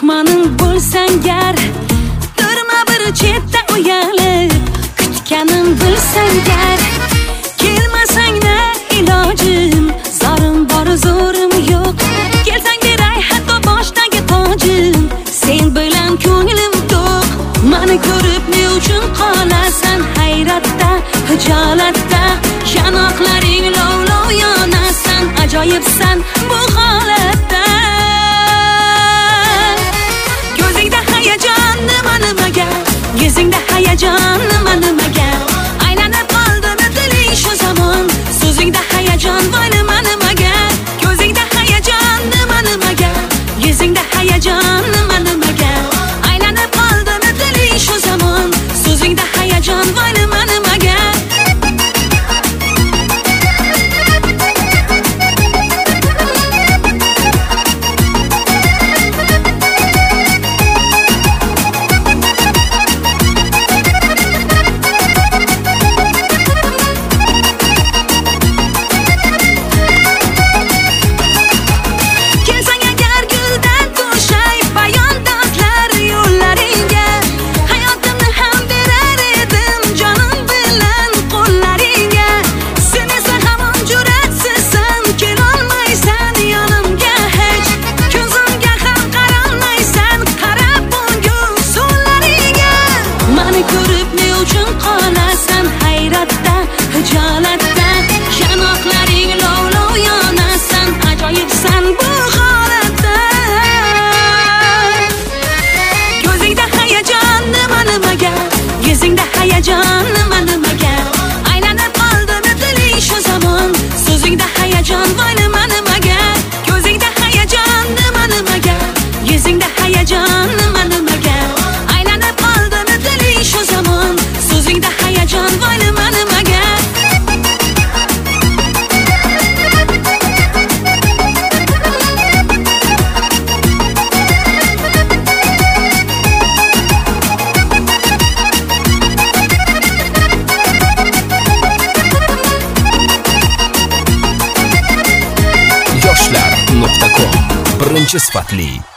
mehmonim bo'lsang gar, turma bir chetda uyalib, kutganim bilsang gar. Kelmasang-da ilojim, zorim bor zo'rim yo'q. Kelsang beray hatto boshdagi tojim, sen bilan ko'nglim to'q. Mani ko'rib ne uchun qolasan hayratda, hijolatda, yanoqlaring lov-lov yonasan, ajoyibsan bu holatda. Ko'zingda hayajon nima-nimaga, yuzingda hayajon nima-nimaga, aylanib qoldimi diling shu zamon, so'zingda hayajon voy nima-nimaga. Ko'zingda hayajon nima-nimaga, yuzingda hayajon nima-nimaga, aylanib qoldimi diling shu zamon, so'zingda hayajon voy nima-nimaga. Yuzingda hayajon nima-nimaga, aylanib qoldimi diling shu zamon, so'zingda hayajon voy nima-nimaga. Ko'zingda hayajon nima-nimaga, yuzingda hayajon nima-nimaga, aylanib qoldimi diling shu zamon, so'zingda hayajon voy nima-nimaga. yoshlar.com birinchi sifatli